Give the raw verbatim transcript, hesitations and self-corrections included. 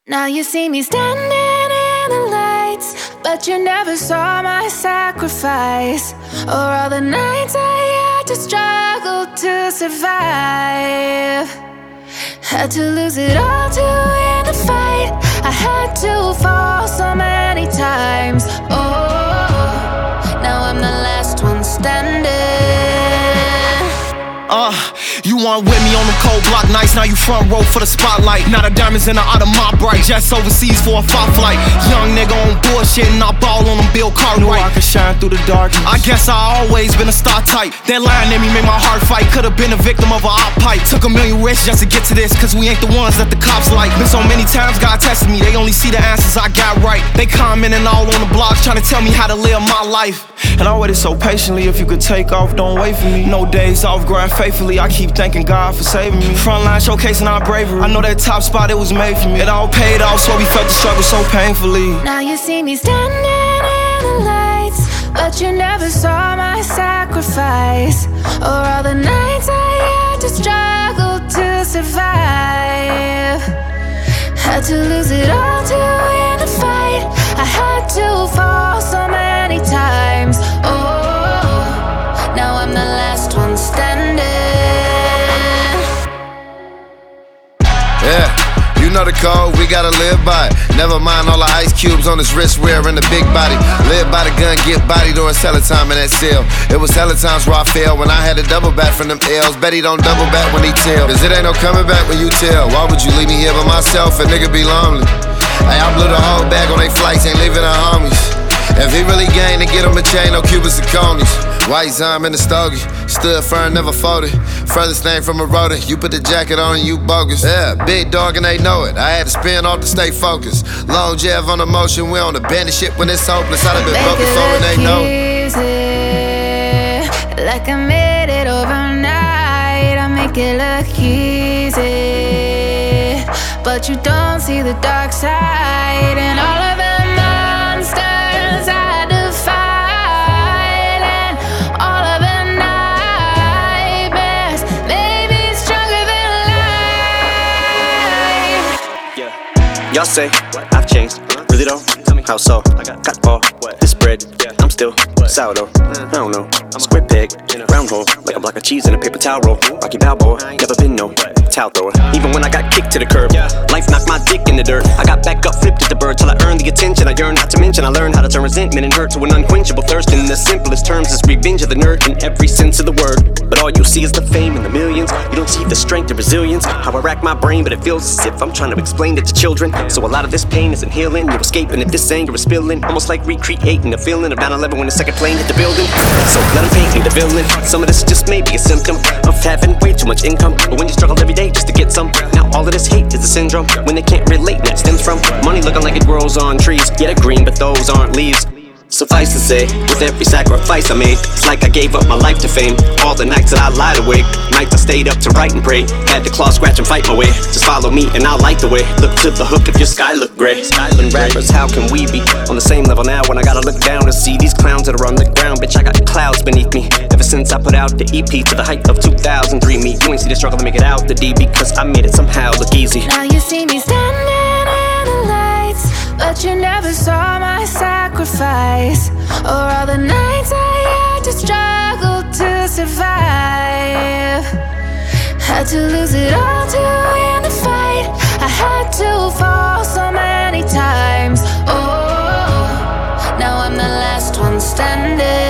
Now you see me standing in the lights, but you never saw my sacrifice, or all the nights I had to struggle to survive. Had to lose it all to win the fight. I had to fall so many times. Oh, now I'm the last one standing. Uh, you weren't with me on the cold block nights. Now you front row for the spotlight. Now the diamonds in the out of my bright. Jets overseas for a fight flight. Young nigga on bullshit and I ball on them Bill Cartwright. Knew I could shine through the darkness. I guess I always been a star type. That line in me made my heart fight. Could've been a victim of a op pipe. Took a million risks just to get to this, cause we ain't the ones that the cops like. Been so many times God tested me, they only see the answers I got right. They commenting all on the blogs trying to tell me how to live my life. And I waited so patiently. If you could take off, don't wait for me. No days off, grind faithfully. I keep thanking God for saving me. Frontline showcasing our bravery. I know that top spot, it was made for me. It all paid off, so we felt the struggle so painfully. Now you see me standing in the lights, but you never saw my sacrifice, or all the nights I had to struggle to survive. Had to lose it all to win the fight. I had to fall so many times. Oh, now I'm the last one standing. Yeah, you know the code, we gotta live by it. Never mind all the ice cubes on his wrist wearing the big body. Live by the gun, get body during cellar time in that cell. It was hella times where I failed when I had to double back from them L's. Bet he don't double back when he tell, cause it ain't no coming back when you tell. Why would you leave me here by myself? A nigga be lonely. Hey, I blew the whole bag on they flights, ain't leaving the homies. If he really gang, then get him a chain, no Cubans and conies. White Zime in the stogie, stood firm, never folded. Furthest thing from a rotor, you put the jacket on and you bogus. Yeah, big dog and they know it, I had to spin off to stay focused. Long Jeff on the motion, we on the bandit shit when it's hopeless. I'd have been broke before and they know it. Like I made it overnight, I make it look easy, but you don't see the dark side and all of the monsters I do fight, and all of the nightmares made me stronger than life. Yeah, y'all say I've changed, really though? How so? Got all this bread, I'm still sourdough. I don't know, square peg, round hole, like a block of cheese in a paper towel roll. Rocky Balboa, never been no towel thrower. Even when I got kicked to the curb, life knocked my dick in the dirt. I got back up, flipped at the bird till I earned the attention I yearned. Not to mention I learned how to turn resentment and hurt to an unquenchable thirst. In the simplest terms, it's revenge of the nerd in every sense of the word. But all you see is the fame and the millions. You don't see the strength and resilience. How I rack my brain, but it feels as if I'm trying to explain it to children. So a lot of this pain isn't healing. You're escaping if this anger is spilling, almost like recreating the feeling of nine eleven when the second plane hit the building. So let them paint me the villain. Some of this just may be a symptom of having way too much income, but when you struggle every day just to get some, now all of this hate is a syndrome. When they can't relate, and that stems from money looking like it grows on trees. Yeah, they're green, but those aren't leaves. Suffice to say, with every sacrifice I made, it's like I gave up my life to fame. All the nights that I lied awake, nights I stayed up to write and pray. Had to claw, scratch, and fight my way. Just follow me and I'll light the way. Look to the hook if your sky look gray. Skyland rappers, how can we be on the same level now when I gotta look down to see these clowns that are on the ground? Bitch, I got clouds beneath me. Ever since I put out the E P to the height of two thousand three, me, you ain't see the struggle to make it out the D because I made it somehow look easy. Now you see me standing in the lights, but you never saw my sacrifice, or all the nights I had to struggle to survive. Had to lose it all to win the fight. I had to fall so many times. Oh, now I'm the last one standing.